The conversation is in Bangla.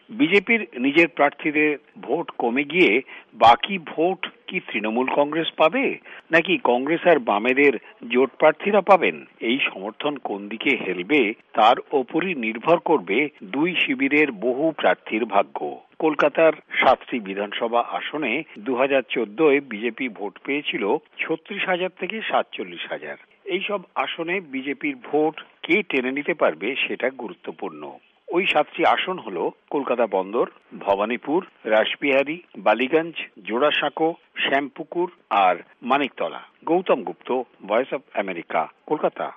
বিজেপির নিজের প্রার্থীদের ভোট কমে গিয়ে বাকি ভোট কি তৃণমূল কংগ্রেস পাবে, নাকি কংগ্রেস আর বামেদের জোট প্রার্থীরা পাবেন? এই সমর্থন কোন দিকে হেলবে তার ওপরই নির্ভর করবে দুই শিবিরের বহু প্রার্থীর ভাগ্য। কলকাতার 7টি বিধানসভা আসনে 2014-এ বিজেপি ভোট পেয়েছিল 36,000 থেকে 47,000। এইসব আসনে বিজেপির ভোট কে টেনে নিতে পারবে সেটা গুরুত্বপূর্ণ। ওই 7টি আসন হলো কলকাতা বন্দর, ভবানীপুর, রাসবিহারী, বালিগঞ্জ, জোড়াসাঁকো, শ্যামপুকুর আর Maniktala. Gautam Gupta, voice of America, Kolkata.